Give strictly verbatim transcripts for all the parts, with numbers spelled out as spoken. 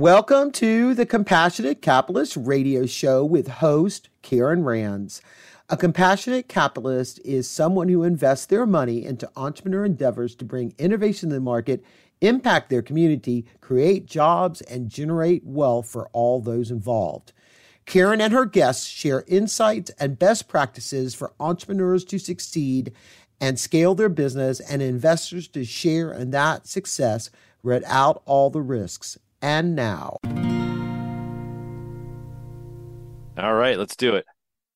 Welcome to the Compassionate Capitalist Radio Show with host Karen Rands. A compassionate capitalist is someone who invests their money into entrepreneur endeavors to bring innovation to the market, impact their community, create jobs, and generate wealth for all those involved. Karen and her guests share insights and best practices for entrepreneurs to succeed and scale their business, and investors to share in that success without all the risks. And now. All right, let's do it.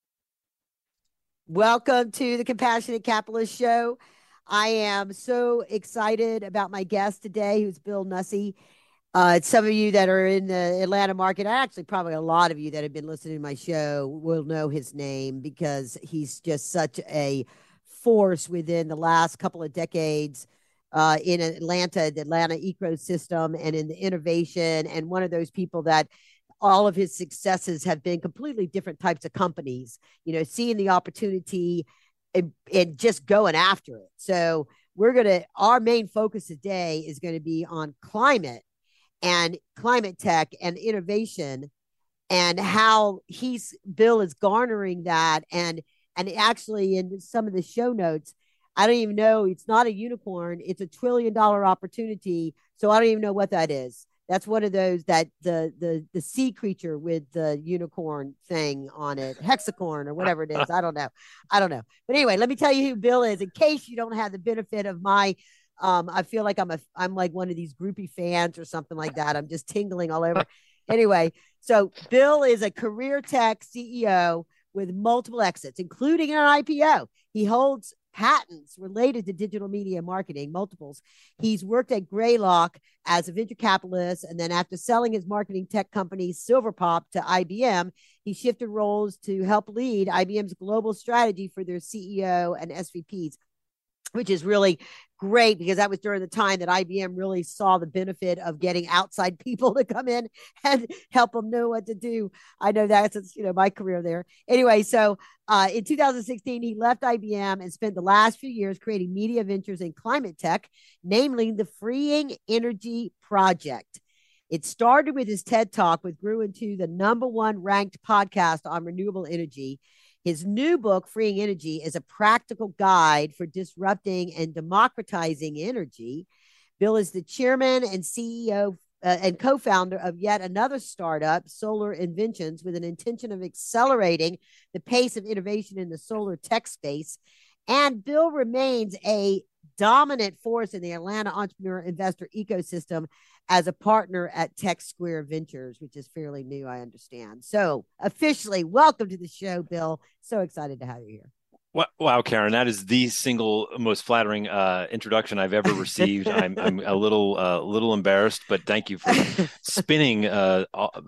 Welcome to the Compassionate Capitalist Show. I am so excited about my guest today, who's Bill Nussey. Uh, some of you that are in the Atlanta market, actually probably a lot of you that have been listening to my show will know his name because he's just such a force within the last couple of decades uh, in Atlanta, the Atlanta ecosystem, and in the innovation, and one of those people that all of his successes have been completely different types of companies, you know, seeing the opportunity and, and just going after it. So we're going to, our main focus today is going to be on climate and climate tech and innovation, and how he's, Bill is garnering that. And, and actually in some of the show notes, I don't even know, it's not a unicorn. It's a trillion dollar opportunity. So I don't even know what that is. That's one of those that the the the sea creature with the unicorn thing on it, hexacorn or whatever it is. I don't know. I don't know. But anyway, let me tell you who Bill is in case you don't have the benefit of my um I feel like I'm a I'm like one of these groupie fans or something like that. I'm just tingling all over. Anyway, so Bill is a career tech C E O with multiple exits, including an I P O. He holds patents related to digital media marketing, multiples. He's worked at Greylock as a venture capitalist, and then after selling his marketing tech company Silverpop to I B M, he shifted roles to help lead I B M's global strategy for their C E O and S V Ps, which is really great because that was during the time that I B M really saw the benefit of getting outside people to come in and help them know what to do. I know that's, you know, my career there. Anyway, so uh, in two thousand sixteen, he left I B M and spent the last few years creating media ventures in climate tech, namely the Freeing Energy Project. It started with his TED Talk, which grew into the number one ranked podcast on renewable energy. His new book, Freeing Energy, is a practical guide for disrupting and democratizing energy. Bill is the chairman and C E O uh, and co-founder of yet another startup, Solar Inventions, with an intention of accelerating the pace of innovation in the solar tech space. And Bill remains a dominant force in the Atlanta entrepreneur investor ecosystem as a partner at Tech Square Ventures, which is fairly new, I understand. So officially, welcome to the show, Bill. So excited to have you here. Wow, Karen, that is the single most flattering uh, introduction I've ever received. I'm, I'm a little, uh, little embarrassed, but thank you for spinning uh,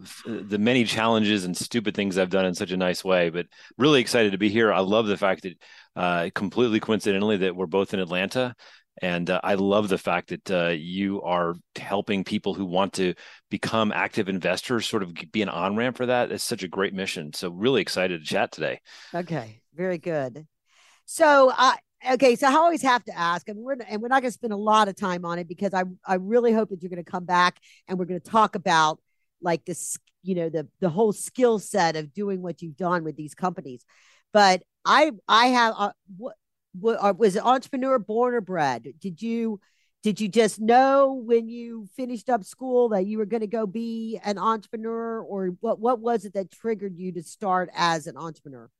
the many challenges and stupid things I've done in such a nice way. But really excited to be here. I love the fact that uh, completely coincidentally that we're both in Atlanta. And uh, I love the fact that uh, you are helping people who want to become active investors sort of be an on-ramp for that. It's such a great mission. So really excited to chat today. Okay, very good. So, uh, okay, so I always have to ask, and we're, and we're not going to spend a lot of time on it because I, I really hope that you're going to come back and we're going to talk about like this, you know, the, the whole skill set of doing what you've done with these companies. But I, I have, uh, what, was an entrepreneur born or bred? Did you did you just know when you finished up school that you were going to go be an entrepreneur, or what what was it that triggered you to start as an entrepreneur?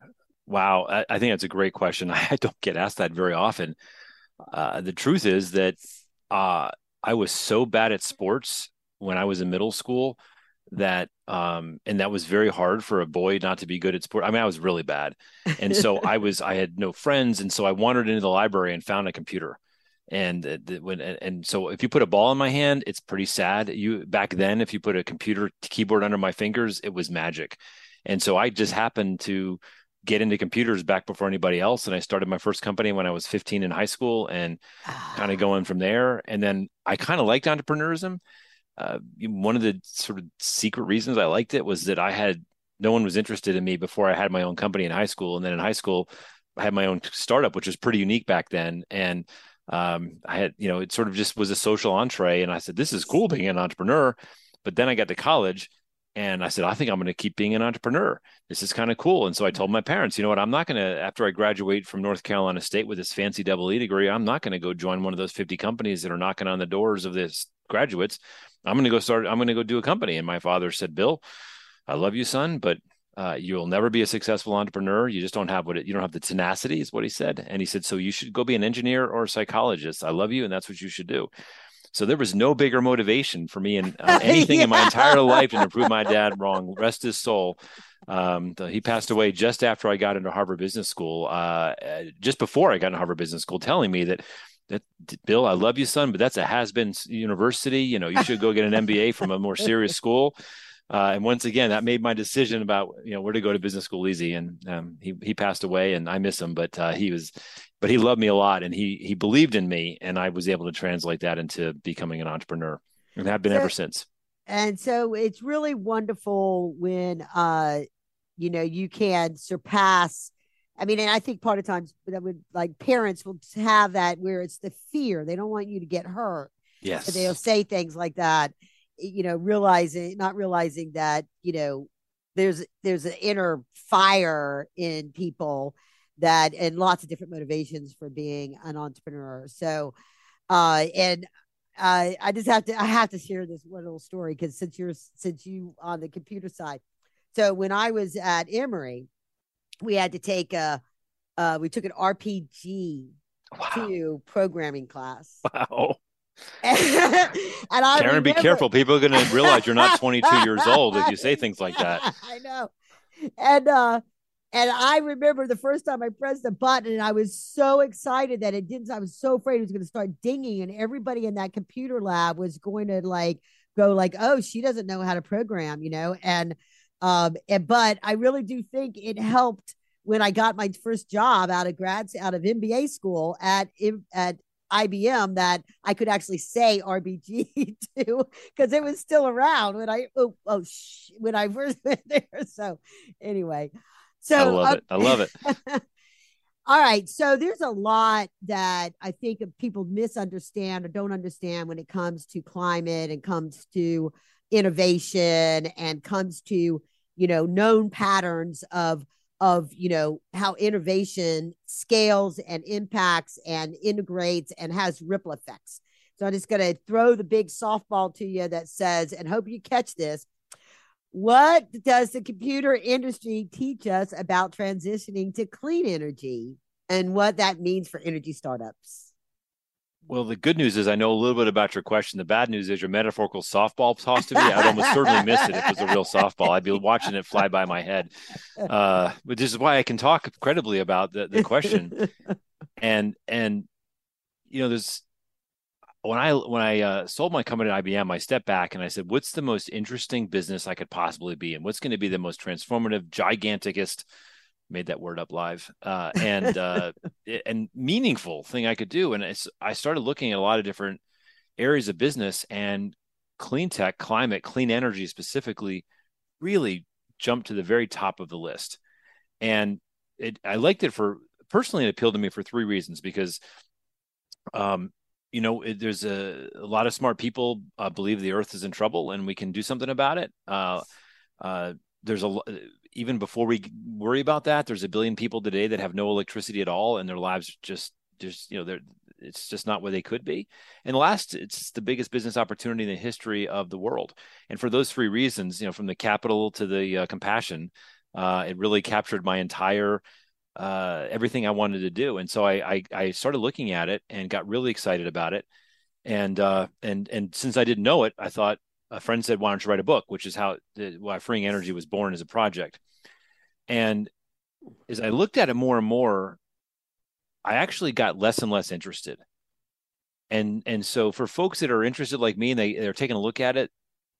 Wow, I, I think that's a great question. I don't get asked that very often. Uh, the truth is that uh, I was so bad at sports when I was in middle school that um and that was very hard for a boy not to be good at sport. I mean, I was really bad. And so I was I had no friends, and so I wandered into the library and found a computer. And the, when and, and so if you put a ball in my hand, it's pretty sad. You back then, if you put a computer keyboard under my fingers, it was magic. And so I just happened to get into computers back before anybody else, and I started my first company when I was fifteen in high school, and kind of going from there. And then I kind of liked entrepreneurism. Uh, one of the sort of secret reasons I liked it was that I had no one was interested in me before I had my own company in high school. And then in high school, I had my own startup, which was pretty unique back then. And um, I had, you know, it sort of just was a social entree. And I said, this is cool being an entrepreneur. But then I got to college and I said, I think I'm going to keep being an entrepreneur. This is kind of cool. And so I told my parents, you know what, I'm not going to, after I graduate from North Carolina State with this fancy double E degree, I'm not going to go join one of those fifty companies that are knocking on the doors of this graduates. I'm going to go start, I'm going to go do a company. And my father said, Bill, I love you, son, but uh, you'll never be a successful entrepreneur. You just don't have what it, you don't have the tenacity is what he said. And he said, so you should go be an engineer or a psychologist. I love you. And that's what you should do. So there was no bigger motivation for me in uh, anything yeah. in my entire life than to prove my dad wrong. Rest his soul. Um, the, he passed away just after I got into Harvard Business School, uh, just before I got into Harvard Business School, telling me that, that Bill, I love you, son, but that's a has-been university. You know, you should go get an M B A from a more serious school. Uh, and once again, that made my decision about, you know, where to go to business school easy. And um, he he passed away, and I miss him, but uh, he was, but he loved me a lot, and he he believed in me, and I was able to translate that into becoming an entrepreneur, and have been so, ever since. And so it's really wonderful when, uh, you know, you can surpass. I mean, and I think part of times that would like parents will have that where it's the fear. They don't want you to get hurt. Yes. So they'll say things like that, you know, realizing, not realizing that, you know, there's, there's an inner fire in people that, and lots of different motivations for being an entrepreneur. So, uh, and uh, I just have to, I have to share this one little story because since you're, since you on the computer side. So when I was at Emory, we had to take a, uh, we took an R P G wow. two programming class. Wow. and I Karen, remember, be careful. People are going to realize you're not twenty-two years old if you say things like that. I know. And, uh, and I remember the first time I pressed the button and I was so excited that it didn't, I was so afraid it was going to start dinging and everybody in that computer lab was going to like, go like, oh, she doesn't know how to program, you know? And, um, and, but I really do think it helped when I got my first job out of grad, out of M B A school at, at I B M that I could actually say R B G too, because it was still around when I, oh, oh sh- when I first went there. So anyway, so I love uh, it. I love it. All right. So there's a lot that I think people misunderstand or don't understand when it comes to climate and comes to innovation and comes to, you know, known patterns of, of, you know, how innovation scales and impacts and integrates and has ripple effects. So I'm just going to throw the big softball to you that says, and hope you catch this. What does the computer industry teach us about transitioning to clean energy and what that means for energy startups? Well, the good news is I know a little bit about your question. The bad news is your metaphorical softball toss to me. I'd almost certainly miss it if it was a real softball. I'd be watching it fly by my head. Uh, but this is why I can talk credibly about the, the question. And, and, you know, there's, when I, when I uh, sold my company at I B M, I stepped back and I said, what's the most interesting business I could possibly be in? What's going to be the most transformative, giganticest, made that word up live, uh, and uh, and meaningful thing I could do. And it's, I started looking at a lot of different areas of business, and clean tech, climate, clean energy specifically, really jumped to the very top of the list. And it, I liked it for, personally, it appealed to me for three reasons, because, um, you know, it, there's a, a lot of smart people uh, believe the earth is in trouble and we can do something about it. Uh, uh, there's a even before we worry about that, there's a billion people today that have no electricity at all, and their lives just just you know they're it's just not where they could be. And last, it's the biggest business opportunity in the history of the world. And for those three reasons, you know, from the capital to the uh, compassion, uh, it really captured my entire uh, everything I wanted to do. And so I, I I started looking at it and got really excited about it. And uh, and and since I didn't know it, I thought, a friend said, why don't you write a book, which is how why Freeing Energy was born as a project. And as I looked at it more and more, I actually got less and less interested. And and so for folks that are interested like me and they, they're taking a look at it,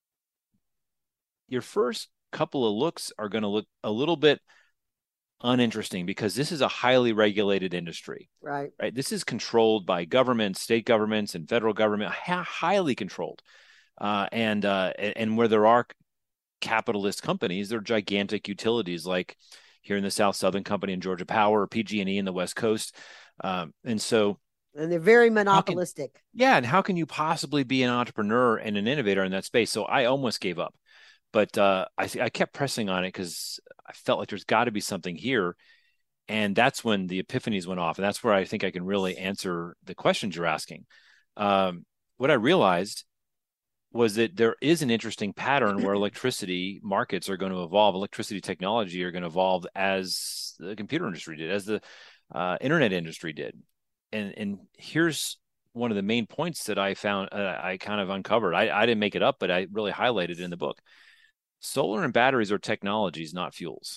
your first couple of looks are going to look a little bit uninteresting because this is a highly regulated industry. Right. Right. This is controlled by governments, state governments, and federal government, highly controlled. Uh, and uh, and where there are capitalist companies, they're gigantic utilities like here in the South, Southern Company and Georgia Power, or P G and E in the West Coast. Um, and so And they're very How can, monopolistic. yeah, and how can you possibly be an entrepreneur and an innovator in that space? So I almost gave up, but uh, I I kept pressing on it because I felt like there's got to be something here, and that's when the epiphanies went off, and that's where I think I can really answer the questions you're asking. Um, what I realized was that there is an interesting pattern where electricity markets are going to evolve, electricity technology are going to evolve as the computer industry did, as the uh, internet industry did. And and here's one of the main points that I found, uh, I kind of uncovered. I, I didn't make it up, but I really highlighted it in the book. Solar and batteries are technologies, not fuels.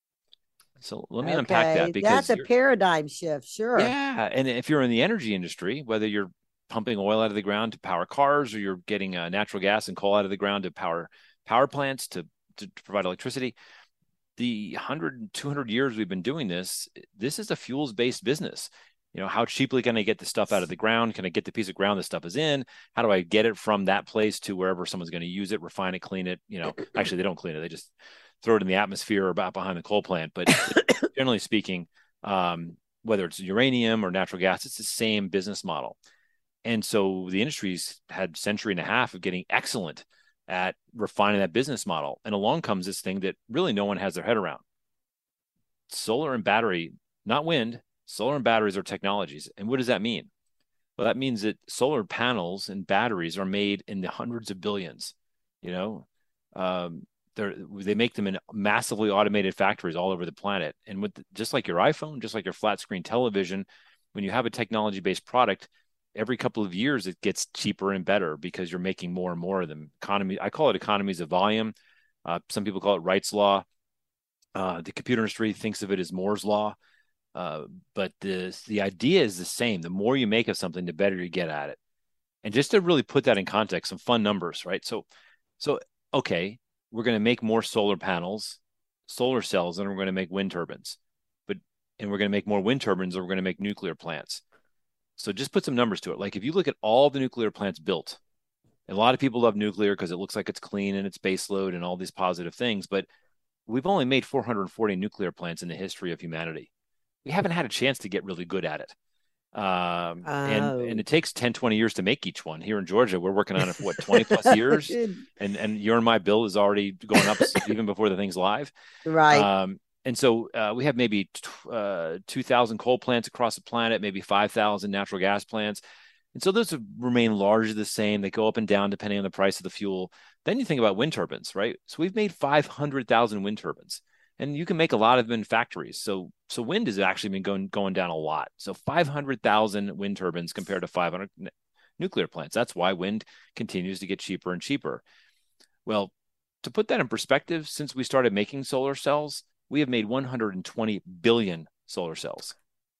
So let me Okay, unpack that, because that's a paradigm shift. Sure. yeah, and if you're in the energy industry, whether you're pumping oil out of the ground to power cars, or you're getting uh, natural gas and coal out of the ground to power power plants to, to provide electricity, the one hundred, two hundred years we've been doing this, this is a fuels-based business. You know, how cheaply can I get the stuff out of the ground? Can I get the piece of ground the stuff is in? How do I get it from that place to wherever someone's going to use it, refine it, clean it? You know, actually, they don't clean it. They just throw it in the atmosphere or about behind the coal plant. But generally speaking, um, whether it's uranium or natural gas, it's the same business model. And so the industry's had a century and a half of getting excellent at refining that business model. And along comes this thing that really no one has their head around. Solar and battery, not wind, solar and batteries are technologies. And what does that mean? Well, that means that solar panels and batteries are made in the hundreds of billions. You know, um, they're, they make them in massively automated factories all over the planet. And with the, just like your iPhone, just like your flat screen television, when you have a technology-based product, every couple of years it gets cheaper and better because you're making more and more of them. Economy, I call it economies of volume. Uh, some people call it Wright's law. Uh, the computer industry thinks of it as Moore's law. Uh, but the the idea is the same. The more you make of something, the better you get at it. And just to really put that in context, some fun numbers, right? So, so okay, we're going to make more solar panels, solar cells, and we're going to make wind turbines. But and we're going to make more wind turbines, or we're going to make nuclear plants. So just put some numbers to it. Like if you look at all the nuclear plants built, and a lot of people love nuclear because it looks like it's clean and it's baseload and all these positive things, but we've only made four hundred forty nuclear plants in the history of humanity. We haven't had a chance to get really good at it. Um, Oh. and, and it takes ten, twenty years to make each one. Here in Georgia, we're working on it for what, twenty plus years? And, and your and my bill is already going up even before the thing's live. Right. Um, And so uh, we have maybe uh, two thousand coal plants across the planet, maybe five thousand natural gas plants. And so those remain largely the same. They go up and down depending on the price of the fuel. Then you think about wind turbines, right? So we've made five hundred thousand wind turbines, and you can make a lot of them in factories. So so wind has actually been going going down a lot. So five hundred thousand wind turbines compared to five hundred nuclear plants. That's why wind continues to get cheaper and cheaper. Well, to put that in perspective, since we started making solar cells, we have made one hundred twenty billion solar cells.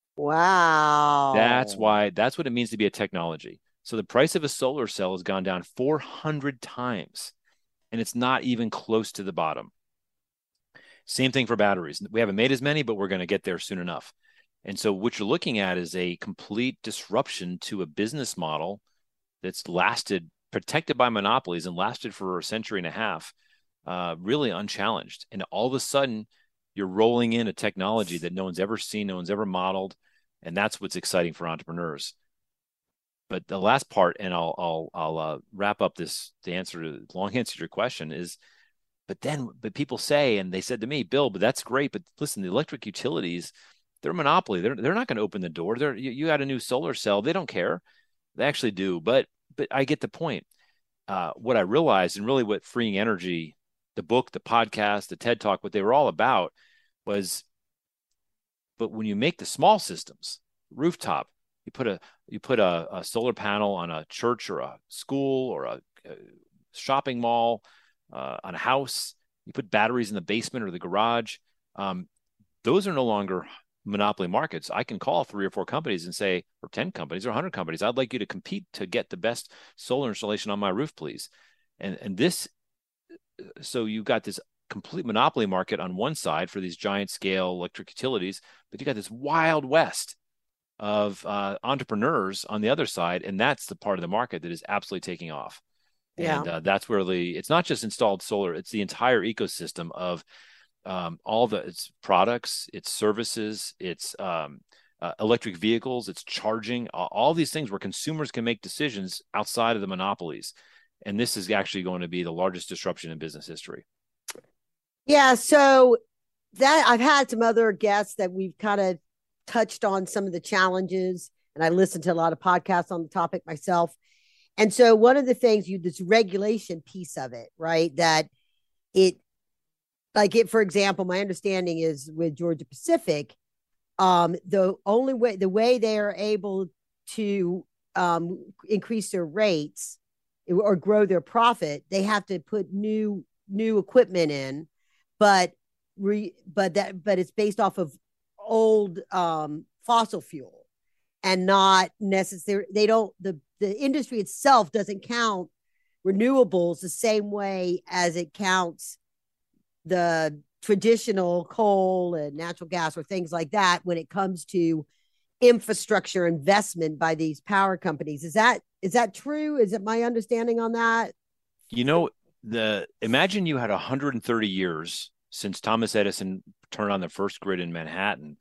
Wow. That's why, that's what it means to be a technology. So the price of a solar cell has gone down four hundred times, and it's not even close to the bottom. Same thing for batteries. We haven't made as many, but we're going to get there soon enough. And so what you're looking at is a complete disruption to a business model that's lasted, protected by monopolies, and lasted for a century and a half, uh, really unchallenged. And all of a sudden, you're rolling in a technology that no one's ever seen, no one's ever modeled, and that's what's exciting for entrepreneurs. But the last part, and I'll I'll I'll uh, wrap up this the answer to the long answer to your question is, but then but people say, and they said to me, Bill, but that's great, but listen, the electric utilities, they're a monopoly. They're they're not going to open the door. They're you, you got a new solar cell. They don't care. They actually do, but but I get the point. Uh, what I realized, and really what Freeing Energy, the book, the podcast, the TED Talk, what they were all about was, but when you make the small systems, rooftop, you put a you put a, a solar panel on a church or a school or a, a shopping mall, uh, on a house, you put batteries in the basement or the garage. Um, those are no longer monopoly markets. I can call three or four companies and say, or ten companies or one hundred companies, I'd like you to compete to get the best solar installation on my roof, please. And and this, so you've got this complete monopoly market on one side for these giant scale electric utilities, but you got this wild west of uh, entrepreneurs on the other side, and that's the part of the market that is absolutely taking off. Yeah. And uh, that's where the it's not just installed solar; it's the entire ecosystem of um, all the its products, its services, its um, uh, electric vehicles, it's charging, uh, all these things where consumers can make decisions outside of the monopolies. And this is actually going to be the largest disruption in business history. Yeah. So that I've had some other guests that we've kind of touched on some of the challenges, and I listened to a lot of podcasts on the topic myself. And so one of the things you, this regulation piece of it, right? That it, like it, for example, my understanding is with Georgia Pacific, um, the only way, the way they are able to um, increase their rates or grow their profit, they have to put new, new equipment in, but re, but that, but it's based off of old um, fossil fuel and not necessarily, they don't, the, the industry itself doesn't count renewables the same way as it counts the traditional coal and natural gas or things like that when it comes to infrastructure investment by these power companies. Is that, is that true? Is it my understanding on that? You know, the imagine you had one hundred thirty years since Thomas Edison turned on the first grid in Manhattan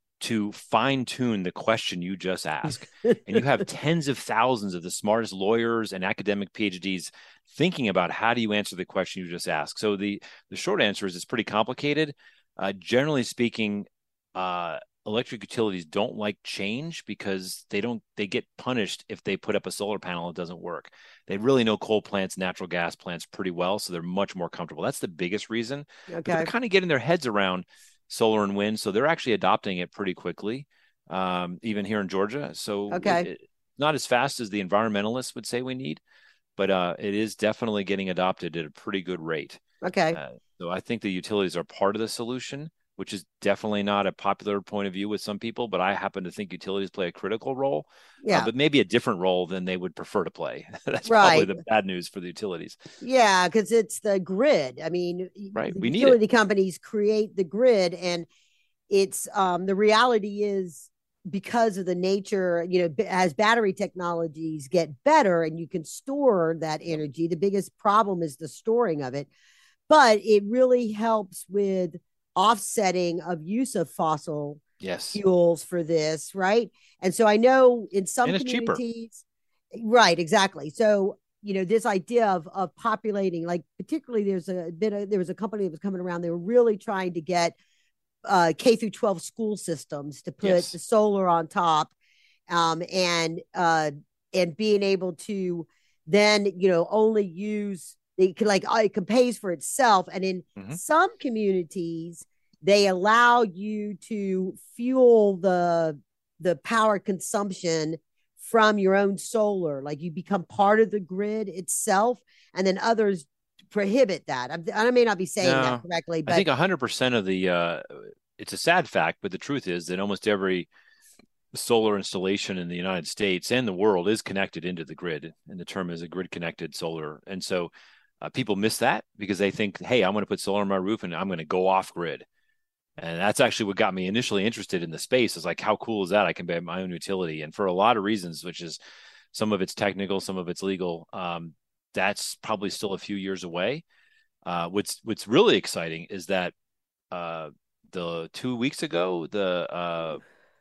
to fine tune the question you just asked. And you have tens of thousands of the smartest lawyers and academic PhDs thinking about how do you answer the question you just asked. So the, the short answer is it's pretty complicated. Uh, generally speaking, uh, electric utilities don't like change because they don't, they get punished if they put up a solar panel and it doesn't work. They really know coal plants, natural gas plants pretty well, so they're much more comfortable. That's the biggest reason. Okay. But they're kind of getting their heads around solar and wind, so they're actually adopting it pretty quickly, um, even here in Georgia. So okay. it, it, not as fast as the environmentalists would say we need, but uh, it is definitely getting adopted at a pretty good rate. Okay. Uh, so I think the utilities are part of the solution, which is definitely not a popular point of view with some people, but I happen to think utilities play a critical role, yeah, uh, but maybe a different role than they would prefer to play. That's right. probably the bad news for the utilities. Yeah, because it's the grid. I mean, right. the we utility need it. companies create the grid, and it's um, the reality is because of the nature, you know, as battery technologies get better and you can store that energy, the biggest problem is the storing of it. But it really helps with offsetting of use of fossil yes. fuels for this, right? And so I know in some and it's communities, cheaper. right, exactly. So, you know, this idea of of populating, like particularly there's a bit of, there was a company that was coming around, they were really trying to get uh, K through twelve school systems to put yes. the solar on top, um, and uh, and being able to then, you know, only use, they can like, it can pays for itself. And in mm-hmm. some communities, they allow you to fuel the the power consumption from your own solar, like you become part of the grid itself, and then others prohibit that. I'm, I may not be saying no, that correctly, but I think one hundred percent of the, uh, it's a sad fact, but the truth is that almost every solar installation in the United States and the world is connected into the grid, and the term is a grid connected solar. And so uh, people miss that because they think, hey, I'm going to put solar on my roof and I'm going to go off grid. And that's actually what got me initially interested in the space, is like, how cool is that? I can buy my own utility. And for a lot of reasons, which is some of it's technical, some of it's legal, um, that's probably still a few years away. Uh, what's what's really exciting is that uh, the two weeks ago, the uh,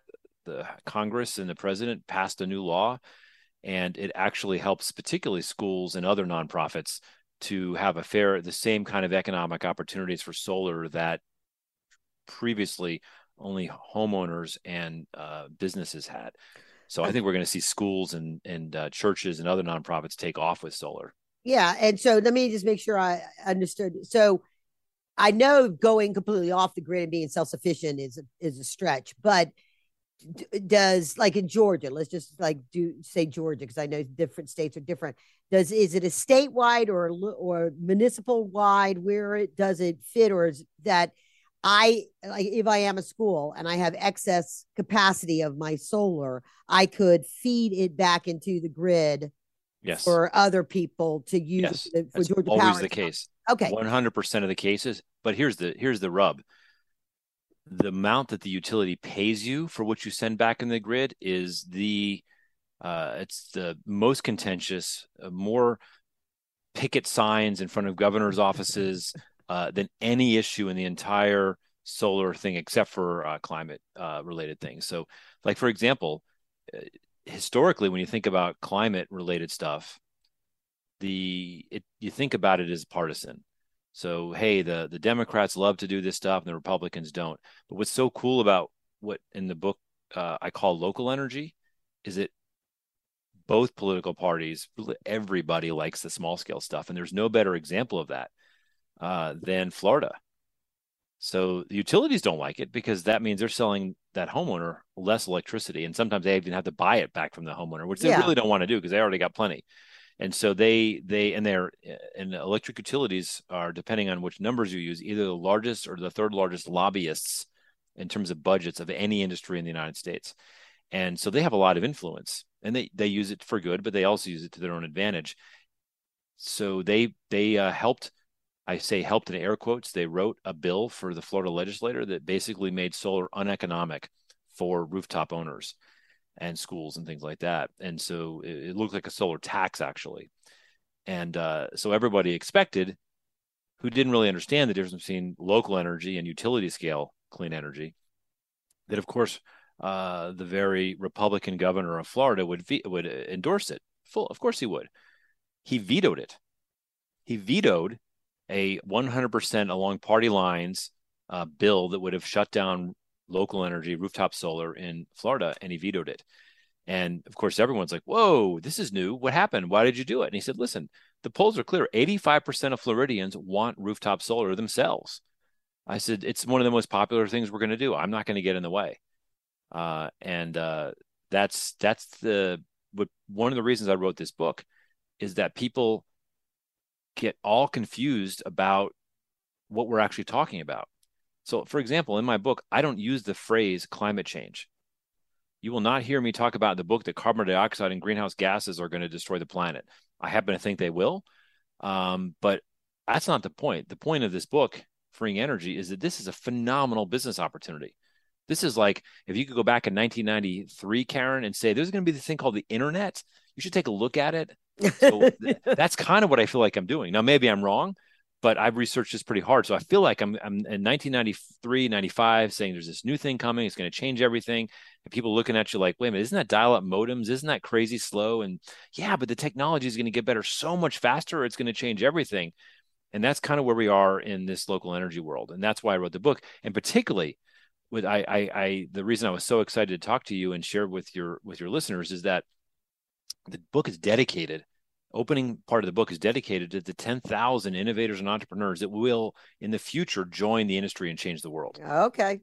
the Congress and the president passed a new law, and it actually helps particularly schools and other nonprofits to have a fair, the same kind of economic opportunities for solar that previously only homeowners and uh, businesses had. So I think we're going to see schools and and uh, churches and other nonprofits take off with solar. Yeah, and so let me just make sure I understood. So I know going completely off the grid and being self-sufficient is a, is a stretch, but does, like in Georgia, let's just like do say Georgia, because I know different states are different. Does is it a statewide or or municipal wide? Where it does it fit, or is that I, like, if I am a school and I have excess capacity of my solar, I could feed it back into the grid yes. for other people to use. Yes. For That's Georgia always Power. the case. Okay. one hundred percent of the cases. But here's the, here's the rub. The amount that the utility pays you for what you send back in the grid is the, uh, it's the most contentious, uh, more picket signs in front of governor's offices, Uh, than any issue in the entire solar thing, except for uh, climate uh, related things. So Like, for example, historically, when you think about climate related stuff, the it, you think about it as partisan. So, hey, the the Democrats love to do this stuff and the Republicans don't. But what's so cool about what in the book uh, I call local energy is that both political parties, everybody likes the small scale stuff. And there's no better example of that uh, than Florida. So the utilities don't like it because that means they're selling that homeowner less electricity. And sometimes they even have to buy it back from the homeowner, which they yeah. really don't want to do because they already got plenty. And so they, they, and they're, and electric utilities are, depending on which numbers you use, either the largest or the third largest lobbyists in terms of budgets of any industry in the United States. And so they have a lot of influence, and they, they use it for good, but they also use it to their own advantage. So they, they uh, helped, I say helped in air quotes, they wrote a bill for the Florida legislature that basically made solar uneconomic for rooftop owners and schools and things like that. And so it, it looked like a solar tax, actually. And uh, so everybody expected, who didn't really understand the difference between local energy and utility scale clean energy, that of course uh, the very Republican governor of Florida would ve- would endorse it. Full, of course he would. He vetoed it. He vetoed a one hundred percent along party lines uh, bill that would have shut down local energy, rooftop solar in Florida, and he vetoed it. And of course, everyone's like, whoa, this is new. What happened? Why did you do it? And he said, listen, the polls are clear. eighty-five percent of Floridians want rooftop solar themselves. I said, it's one of the most popular things we're going to do. I'm not going to get in the way. Uh, and uh, that's that's the what one of the reasons I wrote this book is that people get all confused about what we're actually talking about. So, for example, in my book, I don't use the phrase climate change. You will not hear me talk about in the book that carbon dioxide and greenhouse gases are going to destroy the planet. I happen to think they will, um, but that's not the point. The point of this book, Freeing Energy, is that this is a phenomenal business opportunity. This is like, if you could go back in nineteen ninety-three, Karen, and say, there's going to be this thing called the internet. You should take a look at it. So th- that's kind of what I feel like I'm doing. Now, maybe I'm wrong, but I've researched this pretty hard. So I feel like I'm, I'm in nineteen ninety-three, ninety-five saying there's this new thing coming. It's going to change everything. And people looking at you like, wait a minute, isn't that dial-up modems? Isn't that crazy slow? And yeah, but the technology is going to get better so much faster. It's going to change everything. And that's kind of where we are in this local energy world. And that's why I wrote the book. And particularly with I, I, I the reason I was so excited to talk to you and share with your with your listeners is that the book is dedicated. Opening part of the book is dedicated to the ten thousand innovators and entrepreneurs that will, in the future, join the industry and change the world. Okay.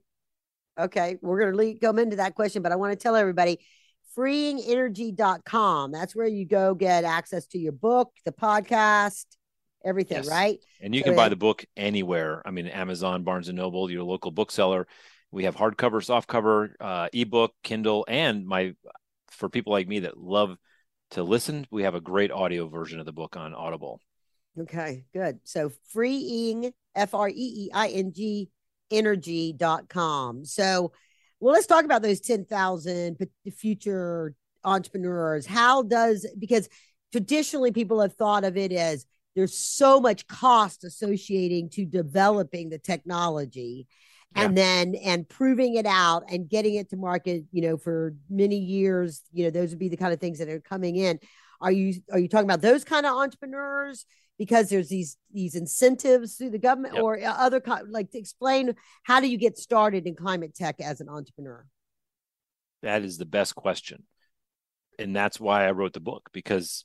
Okay. We're going to come into that question, but I want to tell everybody, freeing energy dot com. That's where you go get access to your book, the podcast, everything, yes. Right? And you so can that, buy the book anywhere. I mean, Amazon, Barnes and Noble, your local bookseller. We have hardcover, softcover, uh, ebook, Kindle, and my for people like me that love to listen, we have a great audio version of the book on Audible. Okay, good. So freeing, F R E E I N G, energy dot com. So, well, let's talk about those ten thousand future entrepreneurs. How does, because traditionally people have thought of it as there's so much cost associating to developing the technology. And yeah. then, and proving it out and getting it to market, you know, for many years, you know, those would be the kind of things that are coming in. Are you, are you talking about those kind of entrepreneurs because there's these, these incentives through the government yep. or other, like to explain, how do you get started in climate tech as an entrepreneur? That is the best question. And that's why I wrote the book, because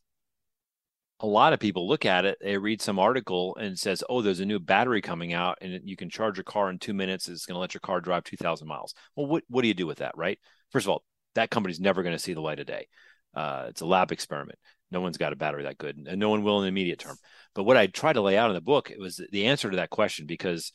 a lot of people look at it, they read some article and it says, oh, there's a new battery coming out and you can charge your car in two minutes. It's going to let your car drive two thousand miles. Well, what, what do you do with that, right? First of all, that company's never going to see the light of day. Uh, it's a lab experiment. No one's got a battery that good, and no one will in the immediate term. But what I tried to lay out in the book, it was the answer to that question, because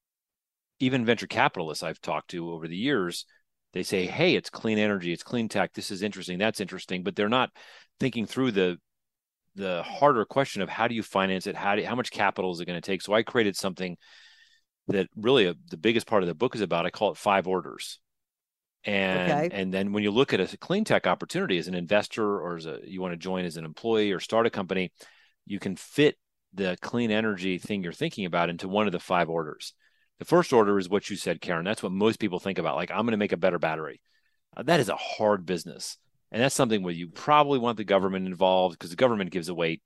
even venture capitalists I've talked to over the years, they say, hey, it's clean energy, it's clean tech, this is interesting, that's interesting, but they're not thinking through the the harder question of how do you finance it? How do, how much capital is it going to take? So I created something that really a, the biggest part of the book is about. I call it five orders. And, okay. and then when you look at a clean tech opportunity as an investor, or as a, you want to join as an employee or start a company, you can fit the clean energy thing you're thinking about into one of the five orders. The first order is what you said, Karen. That's what most people think about. Like, I'm going to make a better battery. Uh, that is a hard business. And that's something where you probably want the government involved, because the government gives away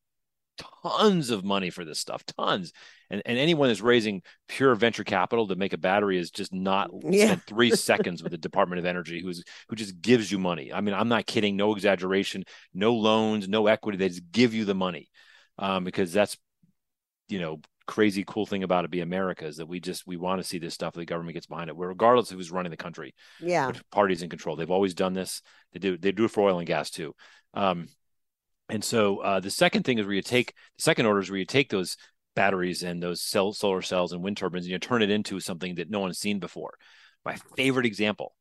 tons of money for this stuff, tons. And, and anyone that's raising pure venture capital to make a battery is just not Yeah. spent three seconds with the Department of Energy, who's who just gives you money. I mean, I'm not kidding, no exaggeration, no loans, no equity. They just give you the money, um, because that's, you know, crazy cool thing about it be America is that we just we want to see this stuff. The government gets behind it, regardless of who's running the country, Yeah. which party's in control. They've always done this. They do they do it for oil and gas too. Um, and so uh, the second thing is where you take the second order is where you take those batteries and those cell, solar cells and wind turbines and you turn it into something that no one's seen before. My favorite example: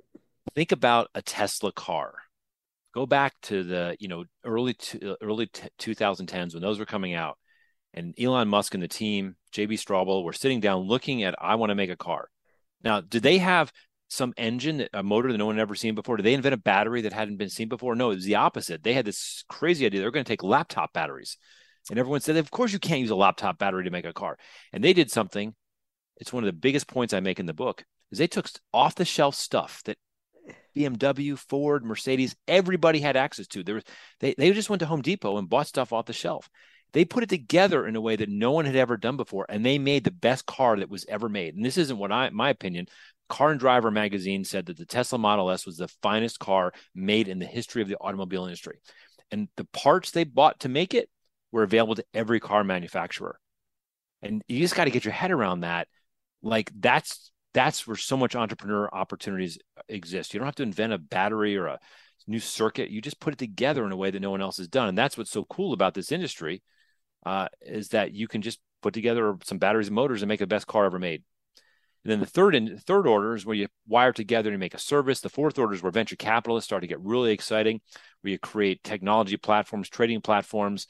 think about a Tesla car. Go back to the you know early to, early twenty tens when those were coming out. And Elon Musk and the team, J B Straubel, were sitting down looking at, I want to make a car. Now, did they have some engine, a motor that no one had ever seen before? Did they invent a battery that hadn't been seen before? No, it was the opposite. They had this crazy idea. They were going to take laptop batteries. And everyone said, of course you can't use a laptop battery to make a car. And they did something. It's one of the biggest points I make in the book, is they took off-the-shelf stuff that B M W, Ford, Mercedes, everybody had access to. There was, they, they just went to Home Depot and bought stuff off the shelf. They put it together in a way that no one had ever done before, and they made the best car that was ever made. And this isn't what I, my opinion. Car and Driver magazine said that the Tesla Model S was the finest car made in the history of the automobile industry. And the parts they bought to make it were available to every car manufacturer. And you just got to get your head around that. Like that's that's where so much entrepreneur opportunities exist. You don't have to invent a battery or a new circuit. You just put it together in a way that no one else has done. And that's what's so cool about this industry. Uh, is that you can just put together some batteries and motors and make the best car ever made. And then the third and third order is where you wire together and make a service. The fourth order is where venture capitalists start to get really exciting, where you create technology platforms, trading platforms.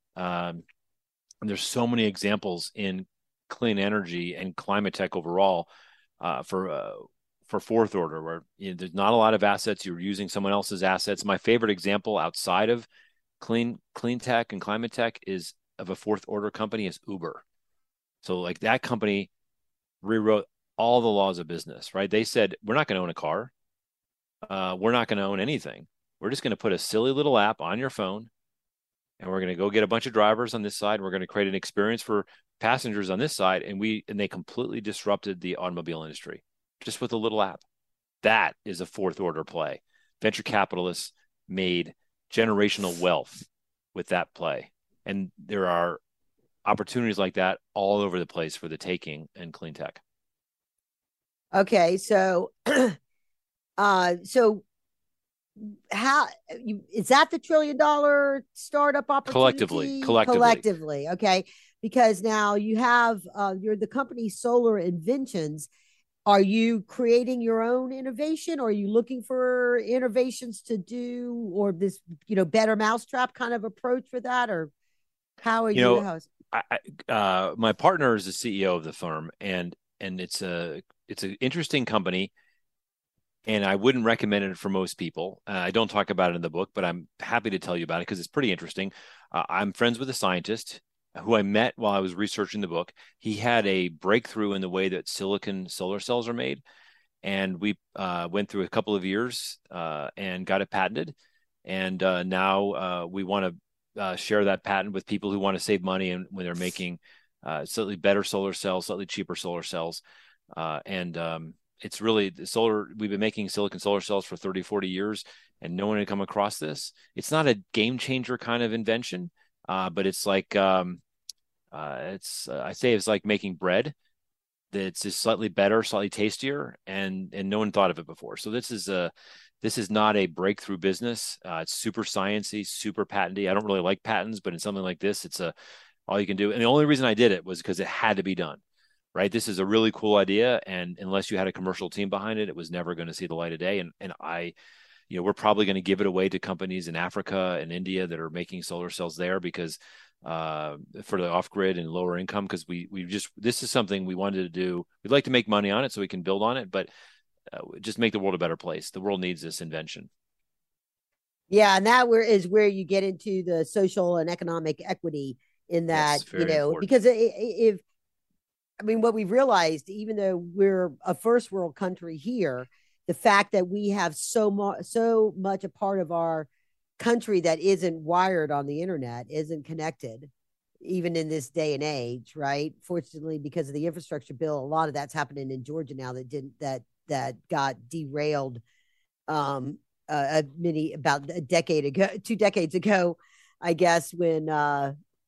Um, and there's so many examples in clean energy and climate tech overall uh, for uh, for fourth order, where you know, there's not a lot of assets. You're using someone else's assets. My favorite example outside of clean clean tech and climate tech is of a fourth order company is Uber. So like that company rewrote all the laws of business, right? They said, we're not going to own a car. Uh, we're not going to own anything. We're just going to put a silly little app on your phone and we're going to go get a bunch of drivers on this side. We're going to create an experience for passengers on this side. And we, and they completely disrupted the automobile industry just with a little app. That is a fourth order play. Venture capitalists made generational wealth with that play. And there are opportunities like that all over the place for the taking in clean tech. Okay, so, uh, so how you, is that the trillion dollar startup opportunity? Collectively, collectively, collectively. Okay, because now you have uh, you're the company Solar Inventions. Are you creating your own innovation, or are you looking for innovations to do, or this you know better mousetrap kind of approach for that, or how are you? You know, how's... I, uh, my partner is the C E O of the firm, and and it's a it's an interesting company, and I wouldn't recommend it for most people. Uh, I don't talk about it in the book, but I'm happy to tell you about it because it's pretty interesting. Uh, I'm friends with a scientist who I met while I was researching the book. He had a breakthrough in the way that silicon solar cells are made, and we uh, went through a couple of years uh, and got it patented. And uh, now uh, we want to Uh, share that patent with people who want to save money and when they're making uh, slightly better solar cells, slightly cheaper solar cells. Uh, and um, it's really the solar, we've been making silicon solar cells for thirty, forty years and no one had come across this. It's not a game changer kind of invention, uh, but it's like, um, uh, it's, uh, I say it's like making bread that's just slightly better, slightly tastier, and, and no one thought of it before. So this is a, This is not a breakthrough business. Uh, it's super sciencey, super patenty. I don't really like patents, but in something like this, it's a all you can do. And the only reason I did it was because it had to be done, right? This is a really cool idea, and unless you had a commercial team behind it, it was never going to see the light of day. And and I, you know, we're probably going to give it away to companies in Africa and India that are making solar cells there because uh, for the off grid and lower income, because we we just this is something we wanted to do. We'd like to make money on it so we can build on it, but Uh, just make the world a better place. The world needs this invention. Yeah, and that where is where you get into the social and economic equity in that, yes, you know, important. because if, I mean, what we've realized, even though we're a first world country here, the fact that we have so much, so much a part of our country that isn't wired on the internet, isn't connected, even in this day and age, right? Fortunately, because of the infrastructure bill, a lot of that's happening in Georgia now that didn't that that got derailed um uh, a many about a decade ago, two decades ago, I guess, when uh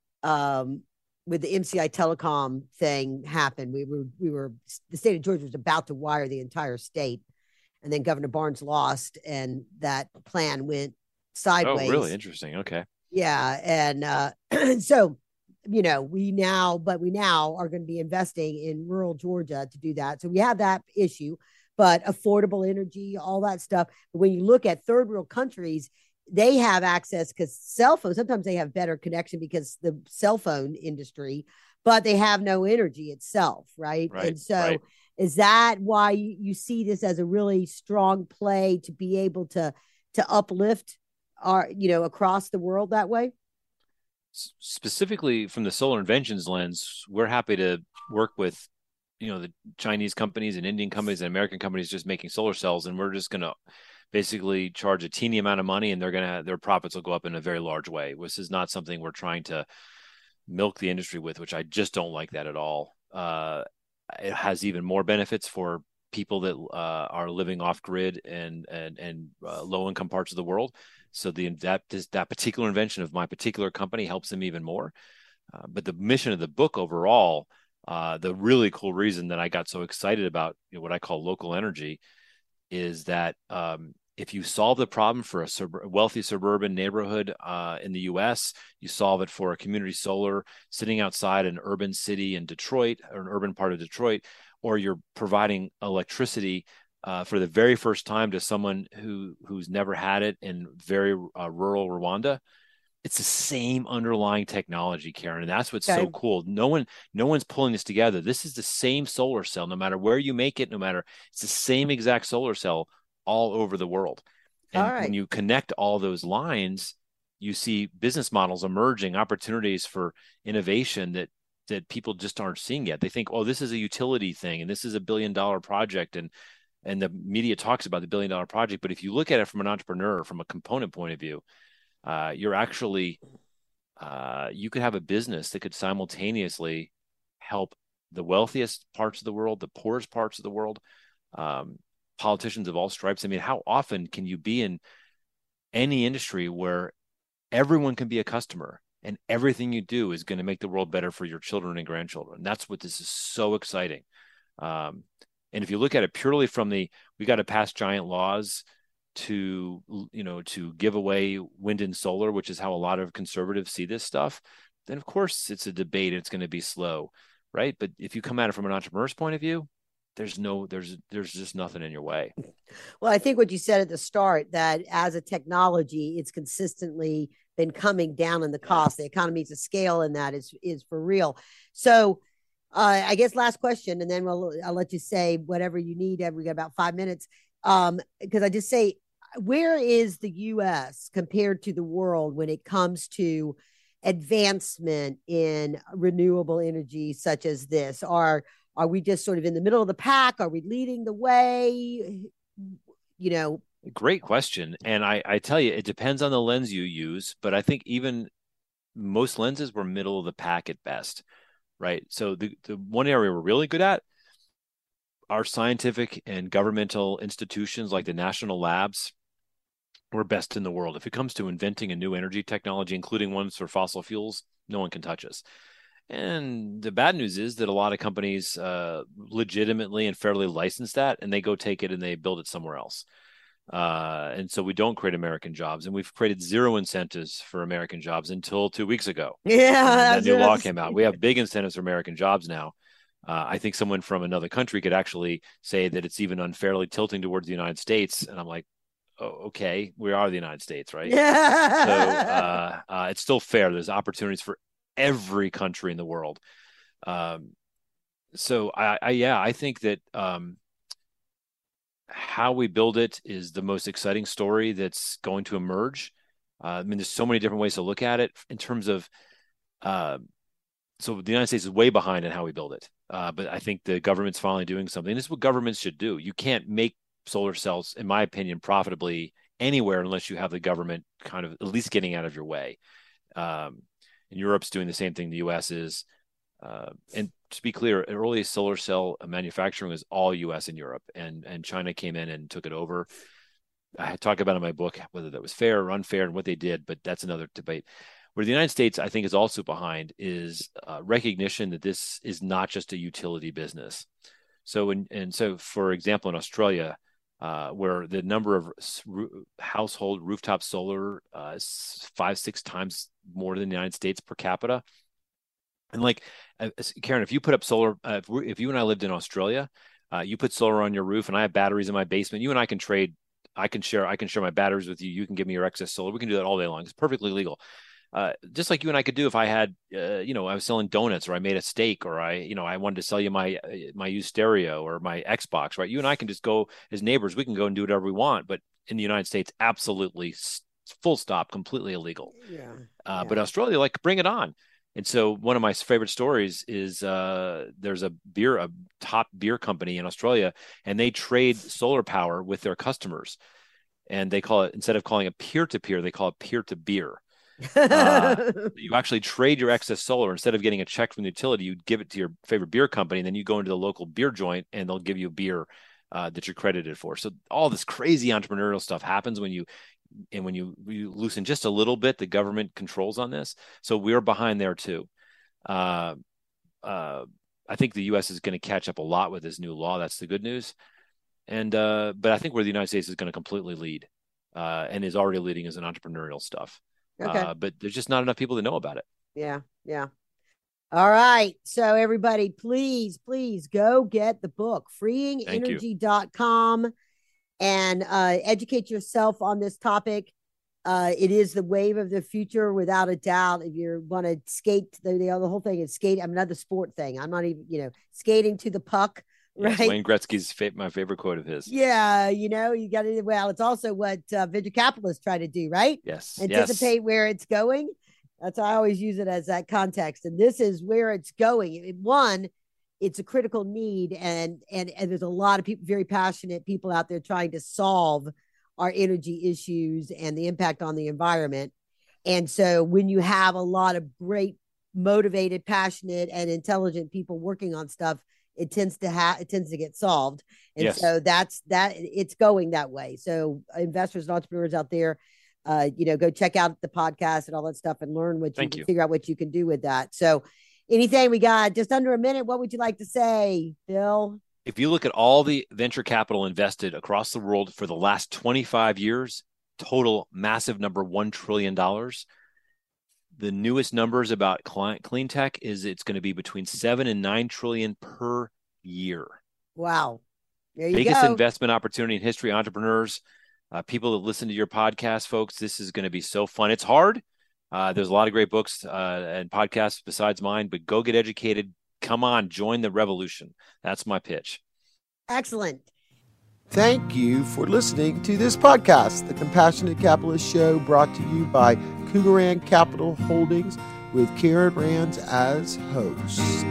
um with the M C I Telecom thing happened. We were we were the state of Georgia was about to wire the entire state, and then Governor Barnes lost, and that plan went sideways. Oh, really? Interesting. Okay. Yeah, and uh, so you know we now, but we now are going to be investing in rural Georgia to do that. So we have that issue, but affordable energy, all that stuff. But when you look at third world countries, they have access because cell phones, sometimes they have better connection because the cell phone industry, but they have no energy itself, right? Right, and so right. is that why you, you see this as a really strong play to be able to to uplift our, you know, across the world that way? Specifically from the solar inventions lens, we're happy to work with, you know, the Chinese companies and Indian companies and American companies just making solar cells, and we're just going to basically charge a teeny amount of money, and they're going to their profits will go up in a very large way. This is not something we're trying to milk the industry with, which I just don't like that at all. Uh, it has even more benefits for people that uh, are living off grid and and and uh, low income parts of the world. So the that that particular invention of my particular company helps them even more. Uh, but the mission of the book overall, uh, the really cool reason that I got so excited about, you know, what I call local energy, is that um, if you solve the problem for a sub- wealthy suburban neighborhood uh, in the U S, you solve it for a community solar sitting outside an urban city in Detroit or an urban part of Detroit, or you're providing electricity uh, for the very first time to someone who who's never had it in very uh, rural Rwanda. It's the same underlying technology, Karen, and that's what's okay. so cool. No one, no one's pulling this together. This is the same solar cell, no matter where you make it, no matter it's the same exact solar cell all over the world. And all right. when you connect all those lines, you see business models emerging, opportunities for innovation that that people just aren't seeing yet. They think, oh, this is a utility thing, and this is a billion dollar project, and and the media talks about the billion dollar project. But if you look at it from an entrepreneur, from a component point of view, Uh, you're actually, uh, you could have a business that could simultaneously help the wealthiest parts of the world, the poorest parts of the world, um, politicians of all stripes. I mean, how often can you be in any industry where everyone can be a customer and everything you do is going to make the world better for your children and grandchildren? That's what this is so exciting. Um, and if you look at it purely from the, we got to pass giant laws to, you know, to give away wind and solar, which is how a lot of conservatives see this stuff, then of course it's a debate and it's going to be slow, right? But if you come at it from an entrepreneur's point of view, there's no, there's, there's just nothing in your way. Well, I think what you said at the start, that as a technology, it's consistently been coming down in the cost. The economies of scale in that is, is for real. So uh, I guess last question, and then we'll, I'll let you say whatever you need. We got about five minutes. Um, because I just say, where is the U S compared to the world when it comes to advancement in renewable energy such as this? Are are we just sort of in the middle of the pack? Are we leading the way? You know, great question. And I, I tell you, it depends on the lens you use, but I think even most lenses were middle of the pack at best, right? So the, the one area we're really good at, our scientific and governmental institutions like the national labs, we're best in the world. If it comes to inventing a new energy technology, including ones for fossil fuels, no one can touch us. And the bad news is that a lot of companies uh, legitimately and fairly license that, and they go take it and they build it somewhere else. Uh, and so we don't create American jobs, and we've created zero incentives for American jobs until two weeks ago. Yeah, that new law came out. We have big incentives for American jobs now. Uh, I think someone from another country could actually say that it's even unfairly tilting towards the United States. And I'm like, oh, okay, we are the United States, right? Yeah. So uh, uh, it's still fair. There's opportunities for every country in the world. Um, so I, I, yeah, I think that um, how we build it is the most exciting story that's going to emerge. Uh, I mean, there's so many different ways to look at it in terms of, uh, so the United States is way behind in how we build it. Uh, but I think the government's finally doing something. This is what governments should do. You can't make solar cells, in my opinion, profitably anywhere unless you have the government kind of at least getting out of your way. Um, and Europe's doing the same thing the U S is. Uh, and to be clear, early solar cell manufacturing was all U S and Europe, and and China came in and took it over. I talk about in my book whether that was fair or unfair and what they did, but that's another debate. Where the United States, I think, is also behind is uh, recognition that this is not just a utility business. So, in, and so, for example, in Australia, uh, where the number of household rooftop solar uh, is five, six times more than the United States per capita. And like, uh, Karen, if you put up solar, uh, if, if you and I lived in Australia, uh, you put solar on your roof and I have batteries in my basement, you and I can trade. I can share, I can share my batteries with you. You can give me your excess solar. We can do that all day long. It's perfectly legal. Uh, just like you and I could do if I had, uh, you know, I was selling donuts or I made a steak or I, you know, I wanted to sell you my, my used stereo or my Xbox, right? You and I can just go as neighbors. We can go and do whatever we want. But in the United States, absolutely full stop, completely illegal. Yeah. Uh, yeah. But Australia, like, bring it on. And so one of my favorite stories is uh, there's a beer, a top beer company in Australia, and they trade solar power with their customers. And they call it, instead of calling it peer-to-peer, they call it peer-to-beer. uh, you actually trade your excess solar. Instead of getting a check from the utility, you give it to your favorite beer company, and then you go into the local beer joint and they'll give you a beer uh, that you're credited for. So all this crazy entrepreneurial stuff happens when you, and when you, you loosen just a little bit, the government controls on this. So we're behind there too. Uh, uh, I think the U S is going to catch up a lot with this new law. That's the good news. And, uh, but I think where the United States is going to completely lead uh, and is already leading is in entrepreneurial stuff. Okay. Uh, but there's just not enough people to know about it. Yeah. Yeah. All right. So everybody, please, please go get the book, freeing energy dot com, and uh, educate yourself on this topic. Uh, it is the wave of the future, without a doubt. If you want to skate, the, the, the whole thing is skate. I'm another sport thing. I'm not even, you know, skating to the puck. Right. Yes, Wayne Gretzky's fa- my favorite quote of his. Yeah. You know, you got to, well, it's also what uh, venture capitalists try to do, right? Yes. Anticipate yes. where it's going. That's why I always use it as that context. And this is where it's going. It, one, it's a critical need. And, and, and there's a lot of people, very passionate people out there trying to solve our energy issues and the impact on the environment. And so when you have a lot of great, motivated, passionate, and intelligent people working on stuff, it tends to have, it tends to get solved. And yes. so that's, that it's going that way. So investors and entrepreneurs out there, uh, you know, go check out the podcast and all that stuff and learn what you Thank can you. figure out what you can do with that. So anything, we got just under a minute. What would you like to say, Bill? If you look at all the venture capital invested across the world for the last twenty-five years, total massive number, one trillion dollars. The newest numbers about client, clean tech is it's going to be between seven and nine trillion per year. Wow. There you Biggest go. investment opportunity in history. Entrepreneurs, uh, people that listen to your podcast, folks, this is going to be so fun. It's hard. Uh, there's a lot of great books uh, and podcasts besides mine, but go get educated. Come on, join the revolution. That's my pitch. Excellent. Thank you for listening to this podcast, The Compassionate Capitalist Show, brought to you by Cougaran Capital Holdings, with Karen Rands as host.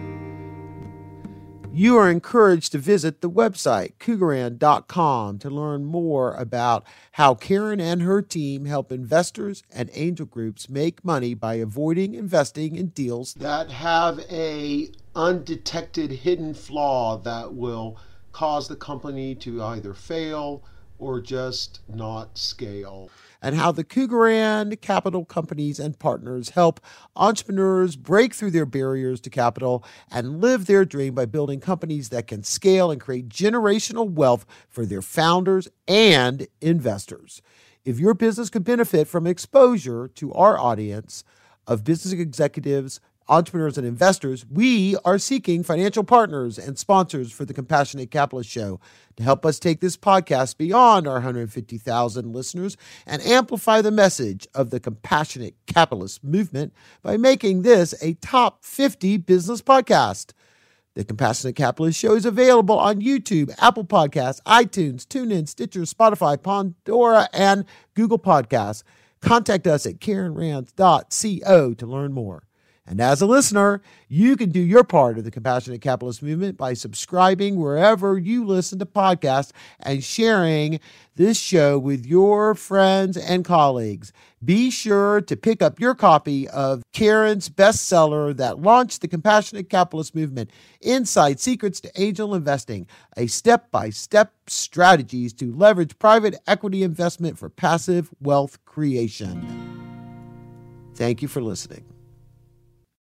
You are encouraged to visit the website, cougaran dot com, to learn more about how Karen and her team help investors and angel groups make money by avoiding investing in deals that have a undetected hidden flaw that will cause the company to either fail or just not scale. And how the Cougaran Capital companies and partners help entrepreneurs break through their barriers to capital and live their dream by building companies that can scale and create generational wealth for their founders and investors. If your business could benefit from exposure to our audience of business executives, entrepreneurs, and investors, we are seeking financial partners and sponsors for the Compassionate Capitalist Show to help us take this podcast beyond our one hundred fifty thousand listeners and amplify the message of the Compassionate Capitalist movement by making this a top fifty business podcast. The Compassionate Capitalist Show is available on YouTube, Apple Podcasts, iTunes, TuneIn, Stitcher, Spotify, Pandora, and Google Podcasts. Contact us at karen rands dot co to learn more. And as a listener, you can do your part of the Compassionate Capitalist movement by subscribing wherever you listen to podcasts and sharing this show with your friends and colleagues. Be sure to pick up your copy of Karen's bestseller that launched the Compassionate Capitalist movement, Inside Secrets to Angel Investing, a step-by-step strategies to leverage private equity investment for passive wealth creation. Thank you for listening.